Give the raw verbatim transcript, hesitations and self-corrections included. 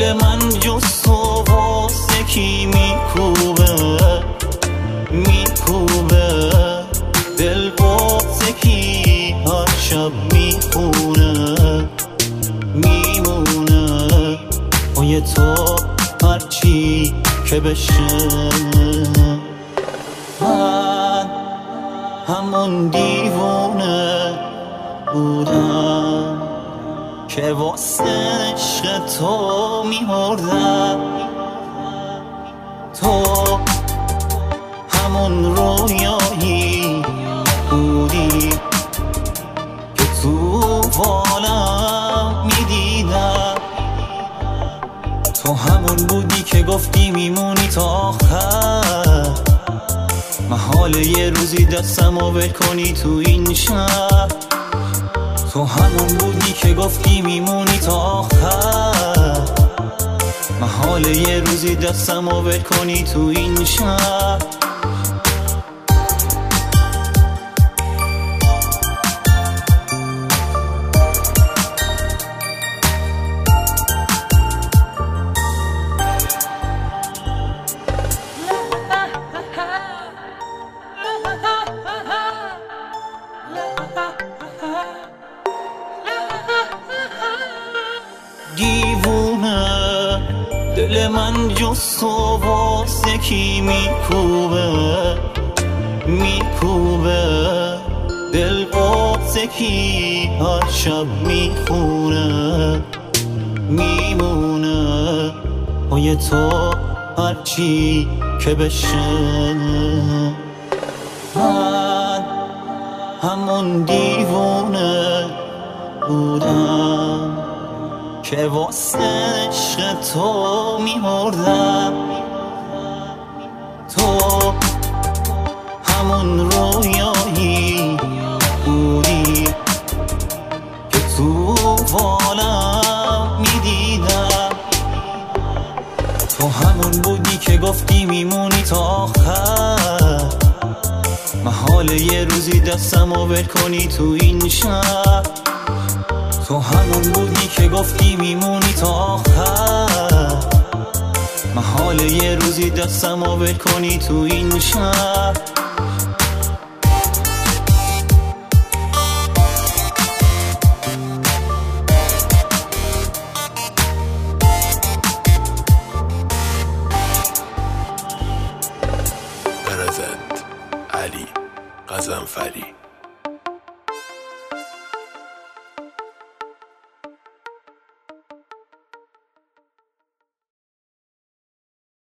دل من جز تو واسه کی میکوبه میکوبه دل واسه کی هر شب میخونه میمونه پای تو هرچی که بشه. من همون دیوونه بودم که واسه عشق تو میمردم. تو همون رویایی بودی که تو بالم میدیدم. تو همون بودی که گفتی میمونی تا آخر. محاله یه روزی دستمو ول کنی تو این شهر. تو همون بودی که گفتی میمونی تا آخر. محاله یه روزی دستمو ول کنی تو این شهر. دیوونه دل من جز تو واسه کی میکوبه میکوبه دل واسه کی هر شب میخونه میمونه پای تو هرچی که بشه. من همون دیوونه بودم که واسه عشق تو میمردم. تو همون رویایی بودی که تو بالم میدیدم. تو همون بودی که گفتی میمونی تا آخر. محاله یه روزی دستمو ول کنی تو این شهر. تو همون بودی که گفتی میمونی تا آخر. محاله یه روزی دستمو ول کنی تو این شهر. برزند علی غضنفری.